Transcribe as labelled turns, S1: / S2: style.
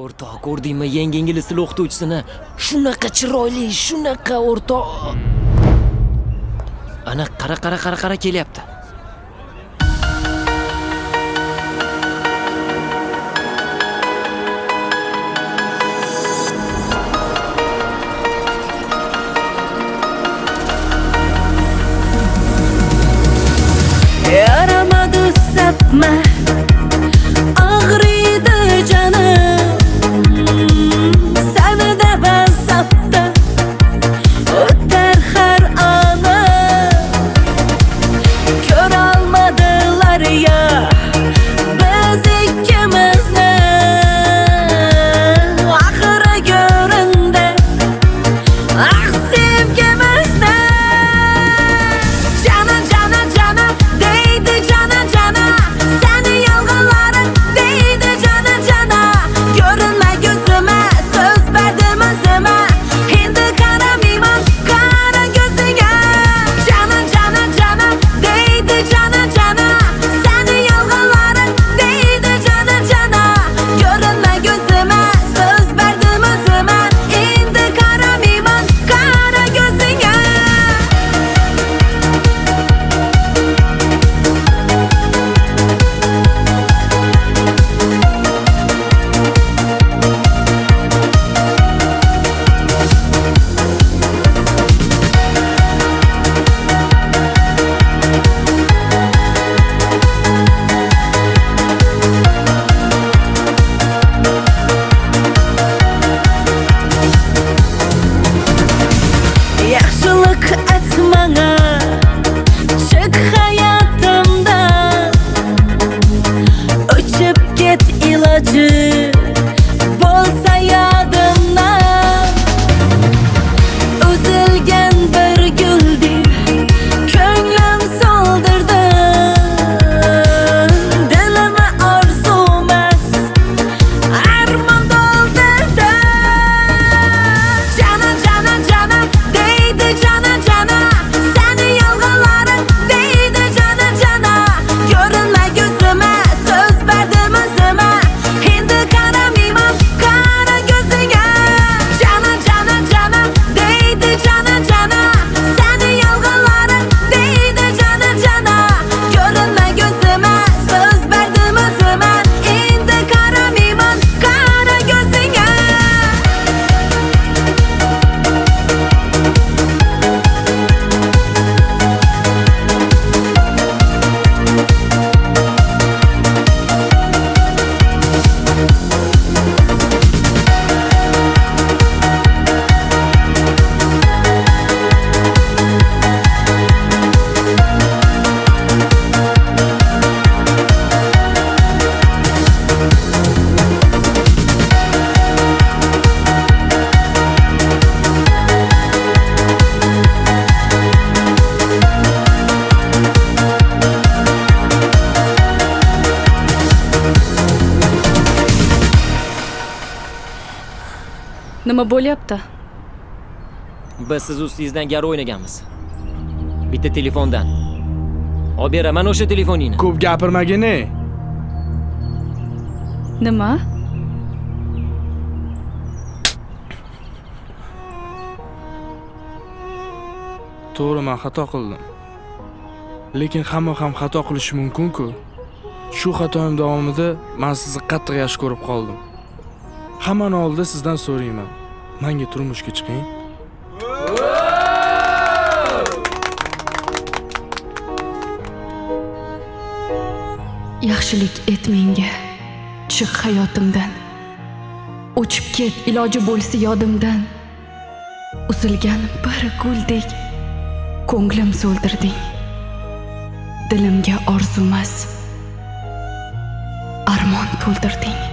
S1: O'rtoq, ko'rdingmi yangi ingliz tili o'qituvchisini? Shunaqa chiroyli, shunaqa o'rtoq. Ana qara kelyapti.
S2: Yaramadı sapma, ağrıydı canım. Seni de ben saptım, öter her anı. Kör almadılar ya biz ikimizni. Ahırı göründü, ah sevgimizni. Canım canım canım değdi cana cana. Senin yalgınların değdi cana cana. Görünme gözüme, söz verdim özüme. Hindi karamayman kara gözüne. Canım canım canım değdi cana cana. Senin yalgınların değdi cana cana. Görünme gözüme, söz verdim özüme. Hindi karamayman kara gözüne. Yaxşılık etmene çık hayatımdan. Uçup git ilacı bolsa yadımdan. Üzülgen bir güldü, könlüm soldurdu. Dilime arzumaz, armağan doldurdu. Canım canım canım değdi cana cana. Senin yalgınların değdi cana cana. Görünme gözüme, söz verdim özüme. Hindi karamayman kara gözüne. Canım canım canım değdi cana cana. Senin yalgınların değdi cana cana. Görünme gözüme, söz verdim özüme. Hindi karamayman kara gözüne.
S3: Nima bo'lyapti?
S1: Biz siz ustingizdan gar o'ynaganmiz. Bitta telefondan. Olib beraman o'sha telefoningni.
S4: Ko'p gapirmagin ey.
S3: Nima?
S4: To'g'ri, men xato qildim. Lekin hamma ham xato qilishi mumkin-ku. Shu xatoim davomida men sizni qattiq yaxshi ko'rib qoldim. Hammani oldida sizdan so'rayman. Menga turmushga chiqing.
S3: Yaxshilik et menga. Chiq hayotimdan. O'chib ket iloji bo'lsa yodimdan. Uzilgan bir guldek ko'nglim so'ldirding. Dilimga orzumas armon to'ldirding.